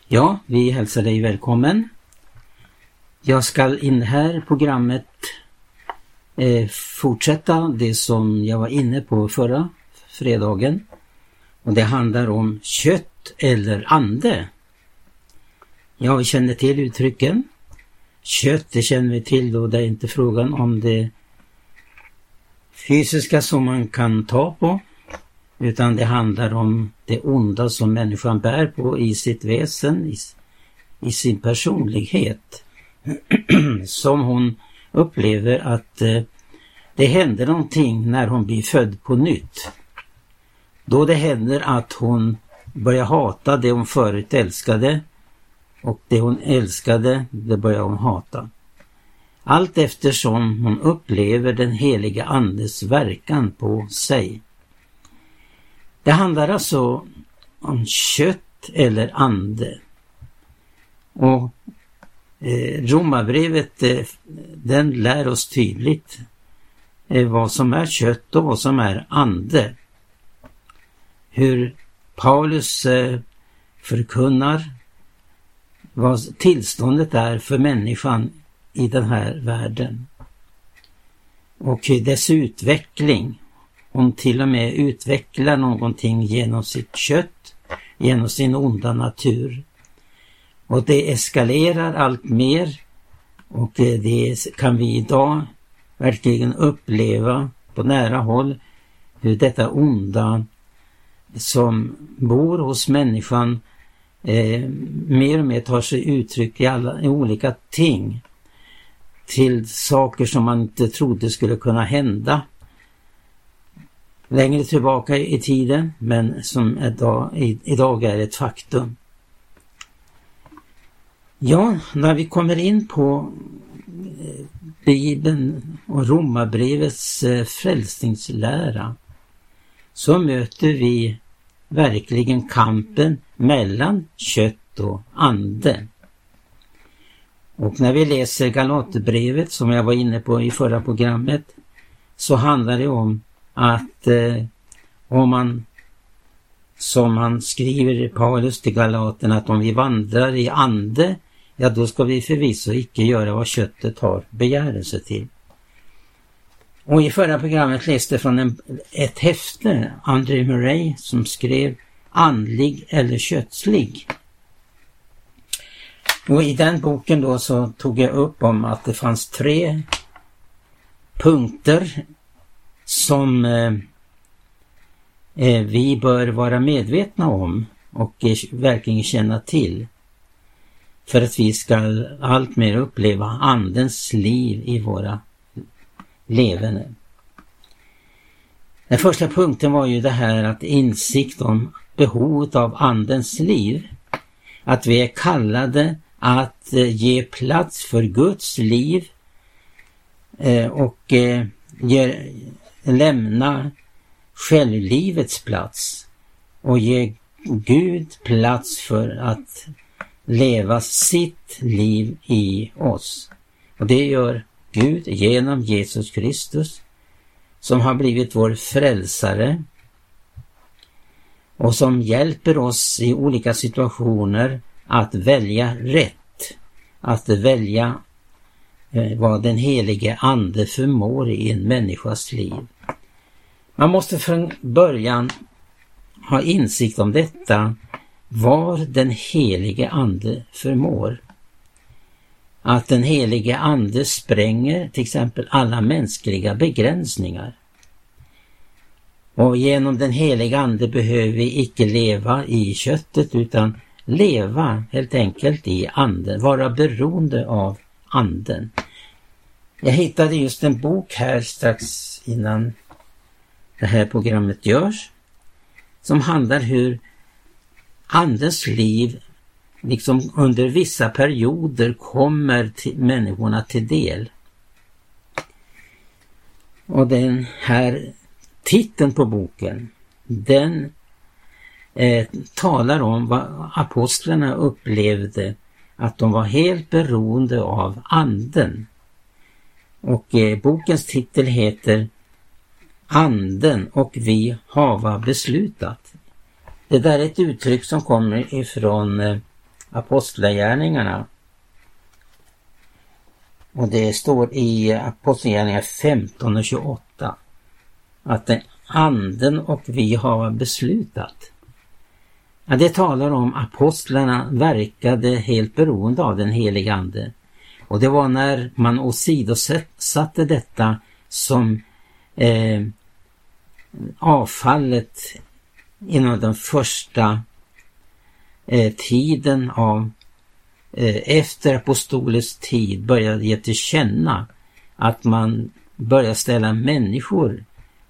Ja, vi hälsar dig välkommen. Jag ska in här programmet fortsätta det som jag var inne på förra fredagen. Och det handlar om kött eller ande. Ja, vi känner till uttrycken. Kött, det känner vi till då, det är inte frågan om det fysiska som man kan ta på. Utan det handlar om det onda som människan bär på i sitt väsen, i sin personlighet. Som hon upplever att det händer någonting när hon blir född på nytt. Då det händer att hon börjar hata det hon förut älskade. Och det hon älskade, det börjar hon hata. Allt eftersom hon upplever den heliga andes verkan på sig. Det handlar alltså om kött eller ande. Och Romarbrevet den lär oss tydligt vad som är kött och vad som är ande. Hur Paulus förkunnar vad tillståndet är för människan i den här världen. Och dess utveckling. Hon till och med utvecklar någonting genom sitt kött, genom sin onda natur. Och det eskalerar allt mer och det kan vi idag verkligen uppleva på nära håll hur detta onda som bor hos människan mer och mer tar sig uttryck i olika ting till saker som man inte trodde skulle kunna hända längre tillbaka i tiden, men som idag är ett faktum. Ja, när vi kommer in på Bibeln och Romarbrevets frälsningslära så möter vi verkligen kampen mellan kött och ande. Och när vi läser Galaterbrevet som jag var inne på i förra programmet så handlar det om att om man, som han skriver i Paulus till Galaterna, att om vi vandrar i ande, ja då ska vi förvisso icke göra vad köttet har begärelse till. Och i förra programmet läste från ett häfte, André Murray, som skrev andlig eller kötslig. Och i den boken då så tog jag upp om att det fanns 3 punkter som vi bör vara medvetna om och verkligen känna till för att vi ska allt mer uppleva andens liv i våra levande. Den första punkten var ju det här att insikt om behovet av andens liv, att vi är kallade att ge plats för Guds liv och lämna självlivets plats och ge Gud plats för att leva sitt liv i oss. Och det gör Gud genom Jesus Kristus som har blivit vår frälsare och som hjälper oss i olika situationer att välja rätt, att välja vad den helige ande förmår i en människas liv. Man måste från början ha insikt om detta, vad den helige ande förmår. Att den helige ande spränger till exempel alla mänskliga begränsningar. Och genom den helige ande behöver vi icke leva i köttet utan leva helt enkelt i anden, vara beroende av anden. Jag hittade just en bok här strax innan det här programmet görs som handlar hur andens liv liksom under vissa perioder kommer till människorna till del. Och den här titeln på boken, den talar om vad apostlarna upplevde, att de var helt beroende av anden. Och bokens titel heter Anden och vi hava beslutat. Det där är ett uttryck som kommer ifrån Apostlagärningarna. Och det står i Apostlagärningarna 15 och 28 att den anden och vi har beslutat. Ja, det talar om apostlarna verkade helt beroende av den heliga ande. Och det var när man åsidosatte detta som avfallet inom den första tiden av efter apostolisk tid började ge till känna att man började ställa människor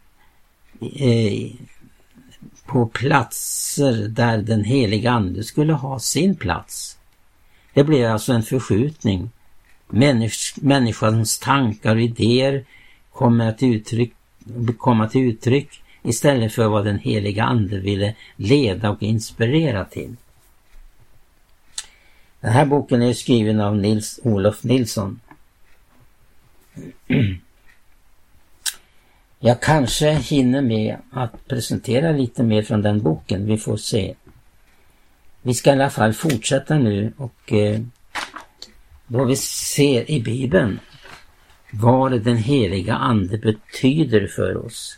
på platser där den heliga ande skulle ha sin plats. Det blev alltså en förskjutning. Människans tankar och idéer komma till uttryck istället för vad den heliga ande ville leda och inspirera till. Den här boken är skriven av Olof Nilsson. Jag kanske hinner med att presentera lite mer från den boken, vi får se. Vi ska i alla fall fortsätta nu och då vi ser i Bibeln vad den heliga ande betyder för oss.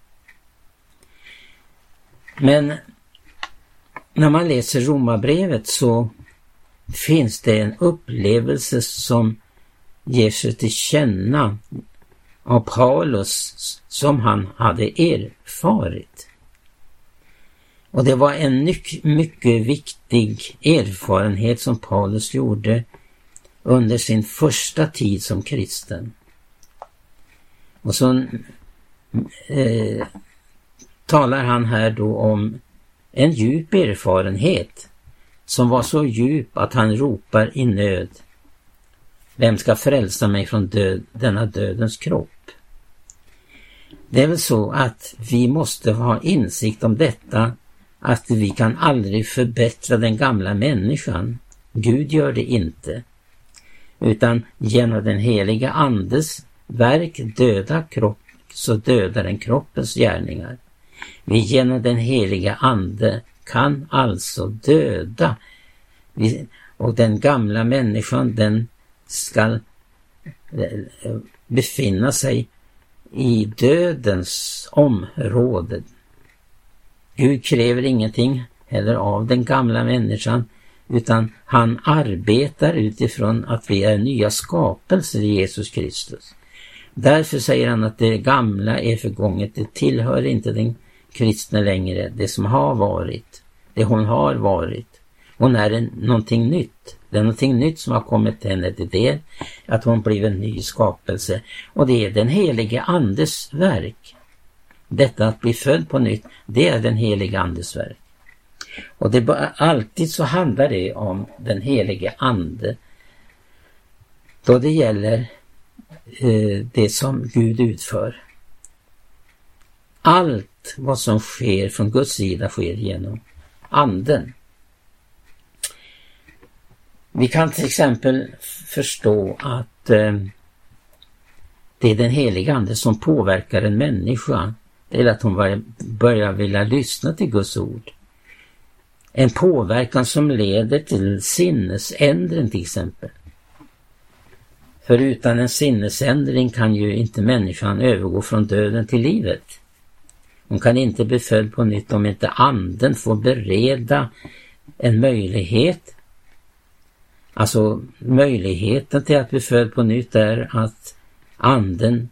Men när man läser Romarbrevet så finns det en upplevelse som ger sig till känna av Paulus som han hade erfarit. Och det var en mycket viktig erfarenhet som Paulus gjorde under sin första tid som kristen. Och så talar han här då om en djup erfarenhet som var så djup att han ropar i nöd: vem ska frälsa mig från denna dödens kropp? Det är väl så att vi måste ha insikt om detta, att vi kan aldrig förbättra den gamla människan. Gud gör det inte. Utan genom den heliga andes verk döda kropp, så dödar den kroppens gärningar. Vi genom den heliga ande kan alltså döda. Och den gamla människan, den ska befinna sig i dödens område. Gud kräver ingenting heller av den gamla människan, utan han arbetar utifrån att vi är nya skapelser i Jesus Kristus. Därför säger han att det gamla är förgånget, det tillhör inte den kristna längre, det som har varit, det hon har varit. Hon är någonting nytt. Det är någonting nytt som har kommit henne till det, att hon blir en ny skapelse. Och det är den helige andes verk. Detta att bli född på nytt, det är den helige andes verk. Och det alltid så handlar det om den helige ande då det gäller det som Gud utför. Allt vad som sker från Guds sida sker genom anden. Vi kan till exempel förstå att det är den heliga ande som påverkar en människa till att hon börjar vilja lyssna till Guds ord. En påverkan som leder till sinnesändring till exempel. För utan en sinnesändring kan ju inte människan övergå från döden till livet. Hon kan inte bli född på nytt om inte anden får bereda en möjlighet. Alltså möjligheten till att bli född på nytt är att anden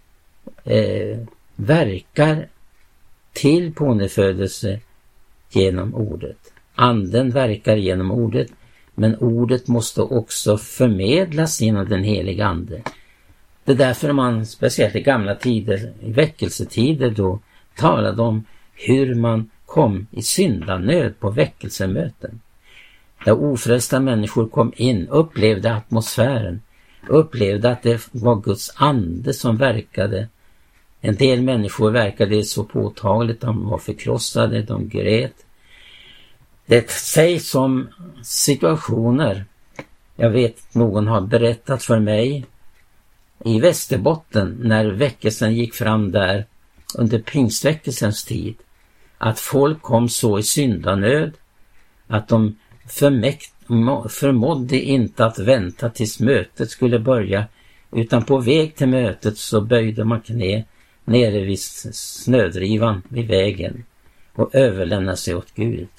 verkar till pånyttfödelse genom ordet. Anden verkar genom ordet, men ordet måste också förmedlas genom den heliga ande. Det är därför man speciellt i gamla tider, i väckelsetider då, talade om hur man kom i syndanöd på väckelsemöten. Där ofrälsta människor kom in, upplevde atmosfären, upplevde att det var Guds ande som verkade. En del människor verkade så påtagligt, de var förkrossade, de grät. Det sägs om situationer, jag vet någon har berättat för mig, i Västerbotten när väckelsen gick fram där under pingstväckelsens tid, att folk kom så i syndanöd att de förmådde inte att vänta tills mötet skulle börja, utan på väg till mötet så böjde man knä nere vid snödrivan vid vägen och överlämnade sig åt Gud.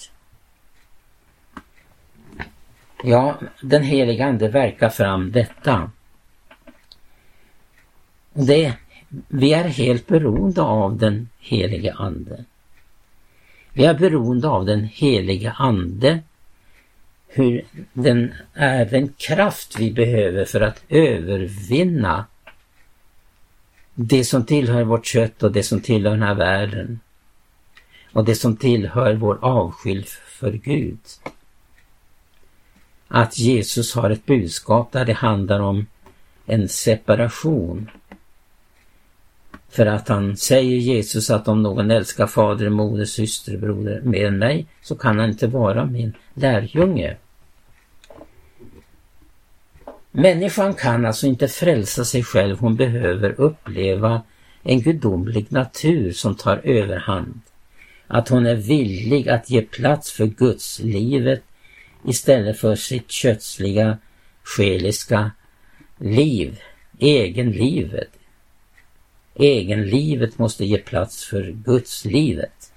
Ja, den heliga ande verkar fram detta. Vi är helt beroende av den heliga ande. Vi är beroende av den heliga ande, hur den är den kraft vi behöver för att övervinna det som tillhör vårt kött och det som tillhör den här världen och det som tillhör vår avsky för Gud. Att Jesus har ett budskap där det handlar om en separation. För att han säger Jesus att om någon älskar fader, moder, syster, broder mer än mig, så kan han inte vara min lärjunge. Människan kan alltså inte frälsa sig själv. Hon behöver uppleva en gudomlig natur som tar överhand. Att hon är villig att ge plats för Guds livet istället för sitt kötsliga, själiska liv, egenlivet. Egenlivet måste ge plats för Guds livet.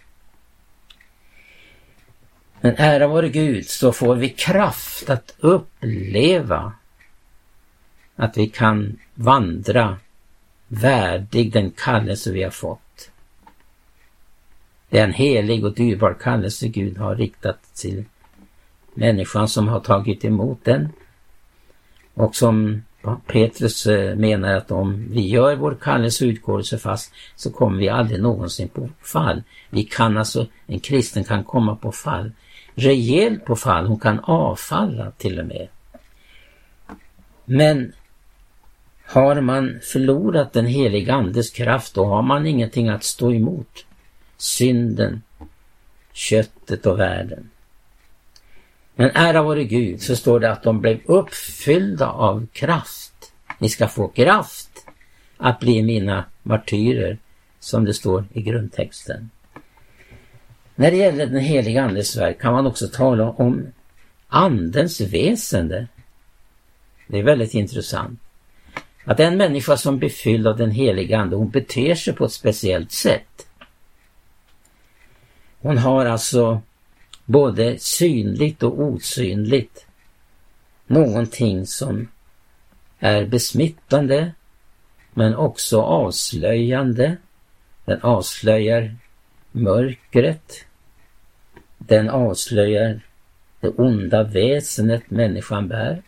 Men ära vare Gud, så får vi kraft att uppleva att vi kan vandra värdig den kallelse vi har fått. Det är en helig och dyrbar kallelse Gud har riktat till människan som har tagit emot den. Och som Petrus menar att om vi gör vår kallelse och utgåelse fast, så kommer vi aldrig någonsin på fall. En kristen kan komma på fall. Rejält på fall. Hon kan avfalla till och med. Men har man förlorat den heliga andes kraft, då har man ingenting att stå emot synden, köttet och världen. Men ära vare Gud, så står det att de blev uppfyllda av kraft. Ni ska få kraft att bli mina martyrer, som det står i grundtexten. När det gäller den heliga andes verk kan man också tala om andens väsende. Det är väldigt intressant. Att en människa som blir fylld av den heliga ande, hon beter sig på ett speciellt sätt. Hon har alltså både synligt och osynligt någonting som är besmittande men också avslöjande. Den avslöjar mörkret. Den avslöjar det onda väsenet människan bär.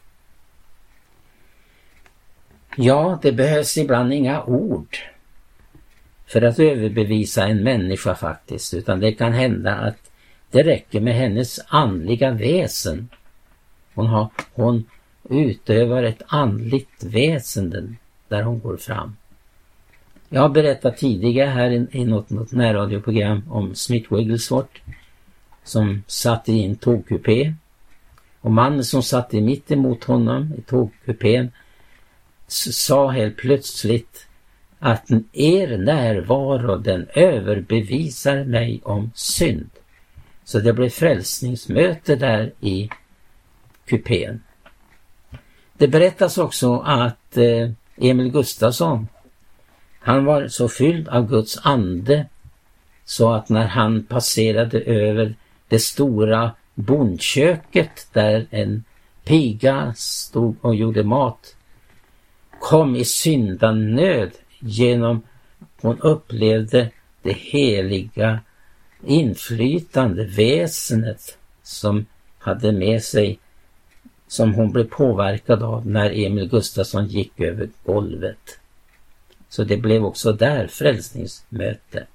Ja, det behövs ibland inga ord för att överbevisa en människa faktiskt, utan det kan hända att det räcker med hennes andliga väsen. Hon utövar ett andligt väsen där hon går fram. Jag har berättat tidigare här i något närradioprogram om Smith Wigglesworth som satt i en tågkupé. Och mannen som satt mitt emot honom i tågkupén sa helt plötsligt att er närvaro, den överbevisar mig om synd. Så det blev frälsningsmöte där i kupén. Det berättas också att Emil Gustafsson, han var så fylld av Guds ande så att när han passerade över det stora bondköket där en piga stod och gjorde mat, kom i syndanöd genom hon upplevde det heliga inflytande väsenet som hade med sig, som hon blev påverkad av när Emil Gustafsson gick över golvet. Så det blev också där frälsningsmöte.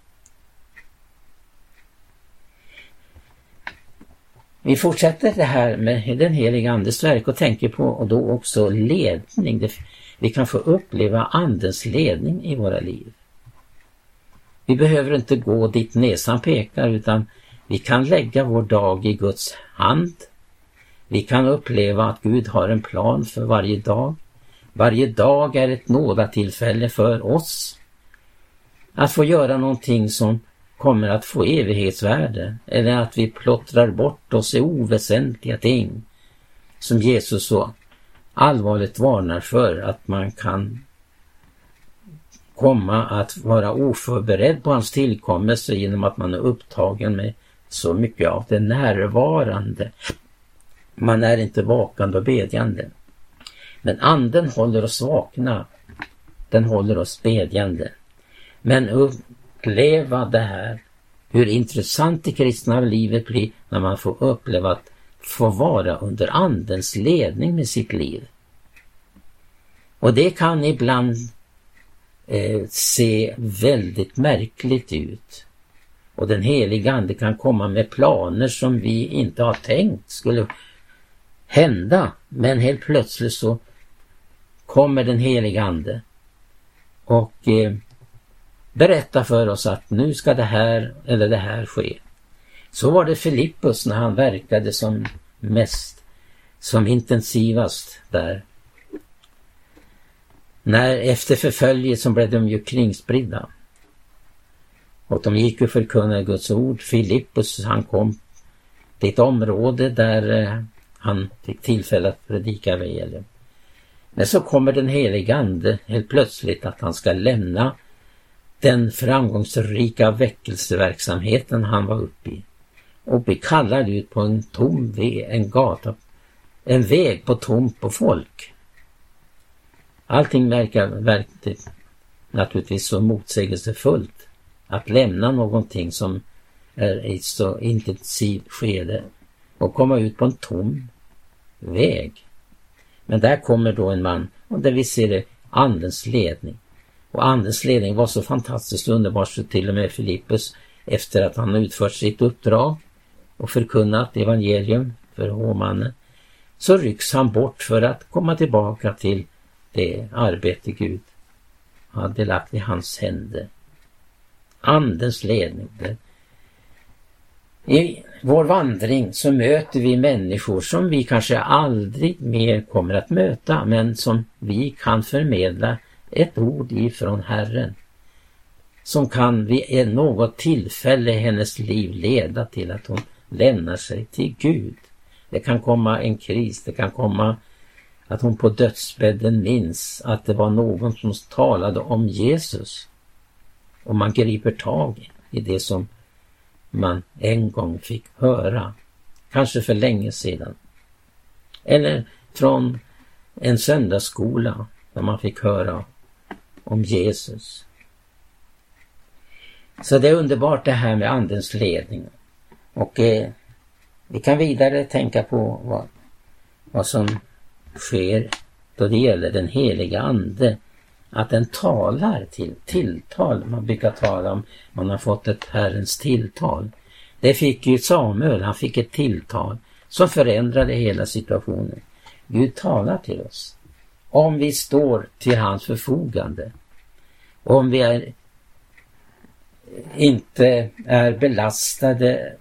Vi fortsätter det här med den heliga andes verk och tänker på och då också ledning. Vi kan få uppleva andens ledning i våra liv. Vi behöver inte gå dit näsan pekar, utan vi kan lägga vår dag i Guds hand. Vi kan uppleva att Gud har en plan för varje dag. Varje dag är ett nådatillfälle för oss att få göra någonting som kommer att få evighetsvärde, eller att vi plottrar bort oss i oväsentliga ting som Jesus så allvarligt varnar för, att man kan komma att vara oförberedd på hans tillkommelse genom att man är upptagen med så mycket av det närvarande. Man är inte vakande och bedjande. Men anden håller oss vakna. Den håller oss bedjande. Men uppleva det här, hur intressant det kristna livet blir när man får uppleva att få vara under andens ledning med sitt liv. Och det kan ibland se väldigt märkligt ut. Och den heliga ande kan komma med planer som vi inte har tänkt skulle hända. Men helt plötsligt så kommer den heliga ande och berättar för oss att nu ska det här eller det här ske. Så var det Filippus när han verkade som intensivast där. När efter förföljelsen blev de ju kringspridda. Och de gick och förkunnade Guds ord. Filippus, han kom till ett område där han fick tillfälle att predika evangelium. Men så kommer den heliga ande helt plötsligt att han ska lämna den framgångsrika väckelseverksamheten han var uppe i. Och bli kallad ut på en tom väg, en gata, en väg på tomt på folk. Allting verkar naturligtvis så motsägelsefullt. Att lämna någonting som är i ett så intensivt skede och komma ut på en tom väg. Men där kommer då en man, och där vi ser det, andens ledning. Och andens ledning var så fantastiskt underbart så till och med Filippus, efter att han utfört sitt uppdrag och förkunnat evangelium för hovmannen, så rycks han bort för att komma tillbaka till det arbete Gud hade lagt i hans händer. Andens ledning. I vår vandring så möter vi människor som vi kanske aldrig mer kommer att möta, men som vi kan förmedla ett ord ifrån Herren, som kan vid något tillfälle i hennes liv leda till att hon lämnar sig till Gud. Det kan komma en kris, det kan komma att hon på dödsbädden minns att det var någon som talade om Jesus, och man griper tag i det som man en gång fick höra, kanske för länge sedan, eller från en söndagsskola där man fick höra om Jesus. Så det är underbart det här med andens ledning. Och vi kan vidare tänka på vad som sker då det gäller den heliga ande, att den talar till tilltal. Man brukar tala om man har fått ett Herrens tilltal. Det fick ju Samuel, han fick ett tilltal som förändrade hela situationen. Gud talar till oss om vi står till hans förfogande, om vi inte är belastade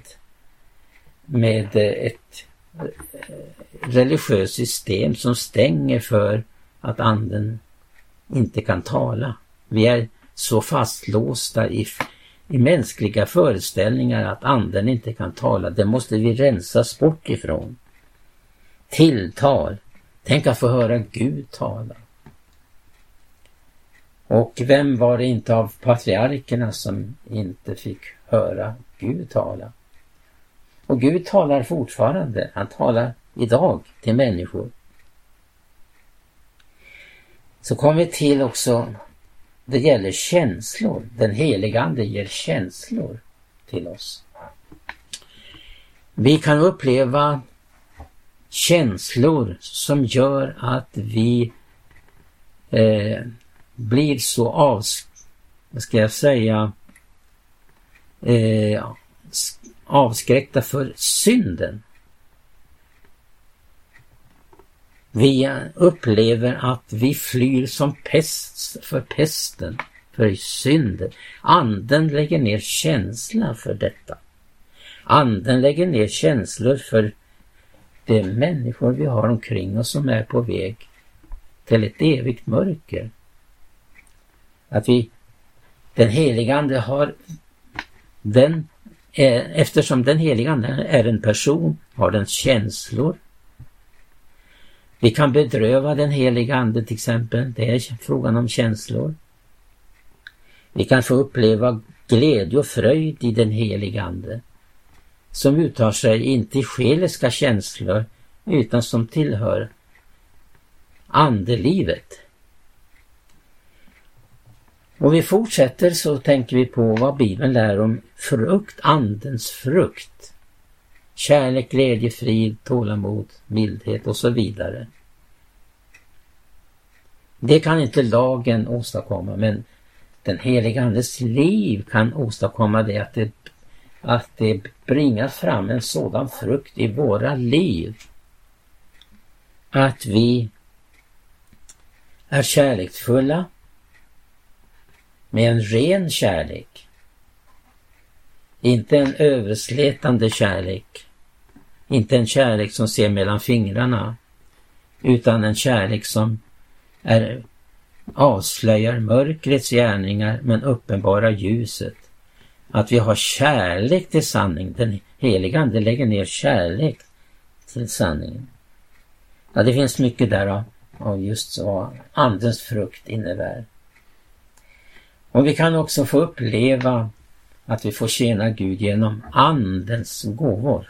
med ett religiöst system som stänger för att anden inte kan tala. Vi är så fastlåsta i mänskliga föreställningar att anden inte kan tala. Det måste vi rensas bort ifrån. Tilltal. Tänk att få höra Gud tala. Och vem var det inte av patriarkerna som inte fick höra Gud tala? Och Gud talar fortfarande. Han talar idag till människor. Så kommer vi till också, det gäller känslor. Den heliga ande ger känslor till oss. Vi kan uppleva känslor som gör att vi blir så avskräckta för synden. Vi upplever att vi flyr som pest för pesten, för synden. Anden lägger ner känsla för detta. Anden lägger ner känslor för de människor vi har omkring oss som är på väg till ett evigt mörker. Att den heliga ande har eftersom den heliga ande är en person, har den känslor Vi kan bedröva den heliga ande till exempel. Det är frågan om känslor. Vi kan få uppleva glädje och fröjd i den heliga ande, som uttar sig inte i själiska känslor utan som tillhör andelivet. Och vi fortsätter så tänker vi på vad Bibeln lär om frukt, andens frukt. Kärlek, glädje, frid, tålamod, mildhet och så vidare. Det kan inte lagen åstadkomma, men den heliga andes liv kan åstadkomma det, att det bringar fram en sådan frukt i våra liv. Att vi är kärleksfulla med en ren kärlek. Inte en överslätande kärlek. Inte en kärlek som ser mellan fingrarna, utan en kärlek som avslöjar mörkrets gärningar men uppenbarar ljuset. Att vi har kärlek till sanning. Den heliga ande lägger ner kärlek till sanningen. Ja, det finns mycket där av just vad andens frukt innebär. Och vi kan också få uppleva att vi får tjäna Gud genom andens gåvor.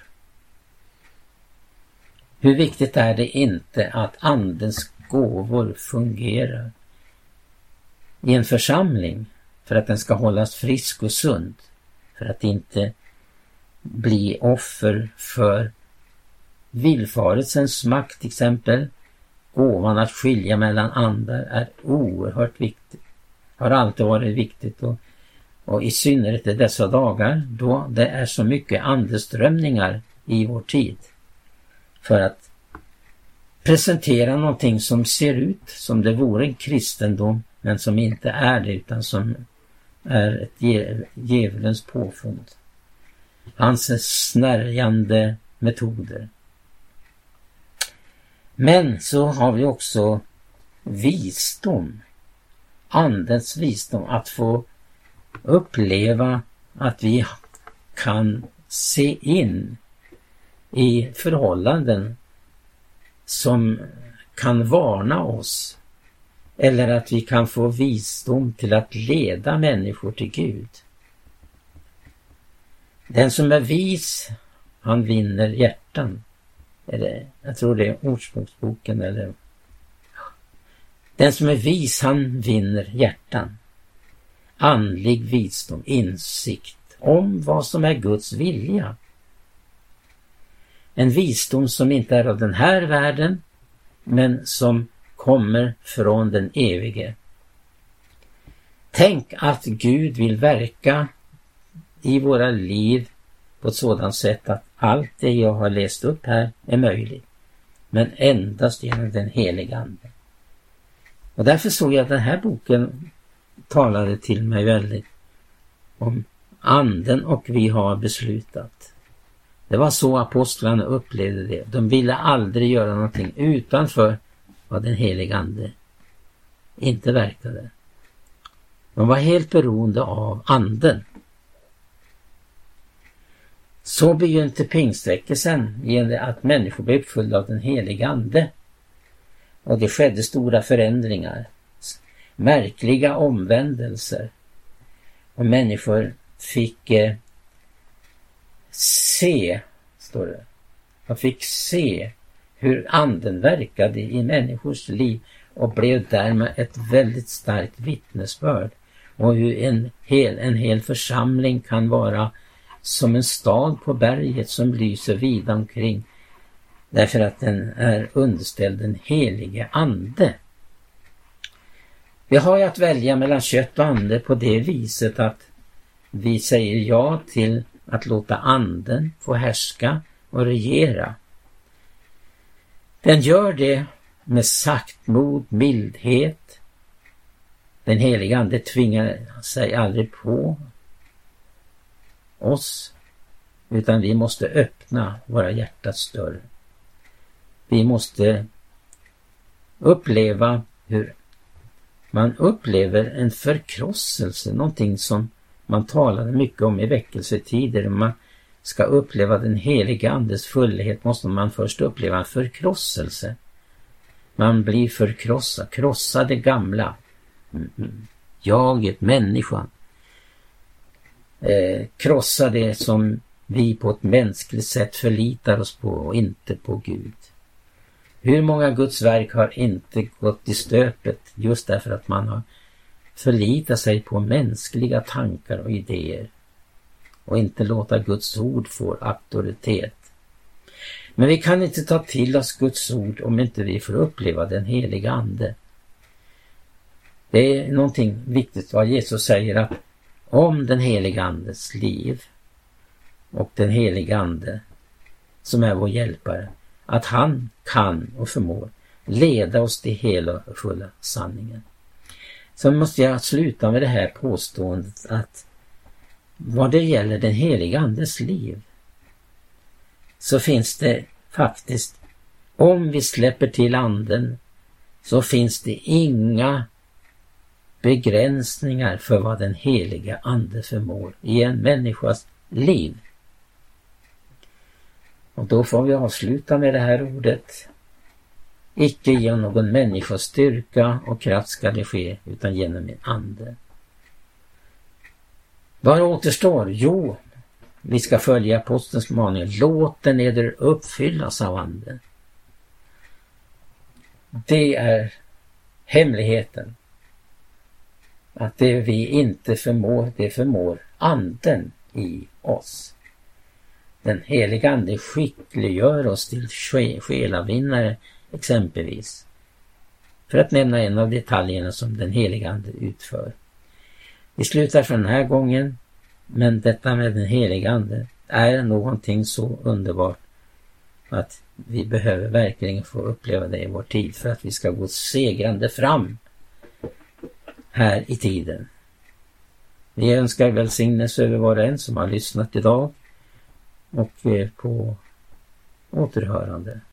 Hur viktigt är det inte att andens gåvor fungerar i en församling för att den ska hållas frisk och sund, för att inte bli offer för villfarelsens makt till exempel. Gåvan att skilja mellan andar är oerhört viktigt. Har alltid varit viktigt och i synnerhet i dessa dagar då det är så mycket andeströmningar i vår tid. För att presentera någonting som ser ut som det vore en kristendom, men som inte är det utan som är ett djävulens påfund. Hans snärjande metoder. Men så har vi också visdom. Andens visdom, att få uppleva att vi kan se in i förhållanden som kan varna oss, eller att vi kan få visdom till att leda människor till Gud. Den som är vis, han vinner hjärtan. Jag tror det är Ordspråksboken eller... Den som är vis, han vinner hjärtan. Andlig visdom, insikt om vad som är Guds vilja. En visdom som inte är av den här världen, men som kommer från den evige. Tänk att Gud vill verka i våra liv på ett sådant sätt att allt det jag har läst upp här är möjligt, men endast genom den heliga ande. Och därför såg jag att den här boken talade till mig väldigt om anden, och vi har beslutat. Det var så apostlarna upplevde det. De ville aldrig göra någonting utanför vad den heliga ande inte verkade. De var helt beroende av anden. Så begynte pingstväckelsen genom att människor blev uppfyllda av den heliga ande. Och det skedde stora förändringar. Märkliga omvändelser. Och människor fick se, står det. Man fick se hur anden verkade i människors liv och blev därmed ett väldigt starkt vittnesbörd. Och hur en hel församling kan vara som en stad på berget som lyser vida omkring. Därför att den är underställd den helige ande. Vi har ju att välja mellan kött och ande på det viset att vi säger ja till att låta anden få härska och regera. Den gör det med saktmod, mildhet. Den heliga ande tvingar sig aldrig på oss, utan vi måste öppna våra hjärtats dörr. Vi måste uppleva hur man upplever en förkrosselse, någonting som man talade mycket om i väckelsetider. Man ska uppleva den heliga andes fullhet måste man först uppleva en förkrosselse. Man blir förkrossad, krossa det gamla. Jaget, människan. Krossa det som vi på ett mänskligt sätt förlitar oss på och inte på Gud. Hur många Guds verk har inte gått i stöpet just därför att man har förlitat sig på mänskliga tankar och idéer och inte låta Guds ord få auktoritet. Men vi kan inte ta till oss Guds ord om inte vi får uppleva den heliga ande. Det är någonting viktigt vad Jesus säger, att om den heliga andes liv och den heliga ande som är vår hjälpare, att han kan och förmår leda oss till hela och fulla sanningen. Så måste jag sluta med det här påståendet att vad det gäller den heliga andes liv så finns det faktiskt, om vi släpper till anden, så finns det inga begränsningar för vad den heliga ande förmår i en människas liv. Och då får vi avsluta med det här ordet. Icke genom någon människas styrka och kraft ska det ske, utan genom min ande. Vad återstår? Jo, vi ska följa apostelns maning. Låt den eder uppfyllas av anden. Det är hemligheten. Att det vi inte förmår, det förmår anden i oss. Den heliga ande skickliggör oss till själavinnare exempelvis. För att nämna en av detaljerna som den heliga ande utför. Vi slutar för den här gången, men detta med den heliga ande är någonting så underbart att vi behöver verkligen få uppleva det i vår tid för att vi ska gå segrande fram här i tiden. Vi önskar välsignelse över var och en som har lyssnat idag och på återhörande.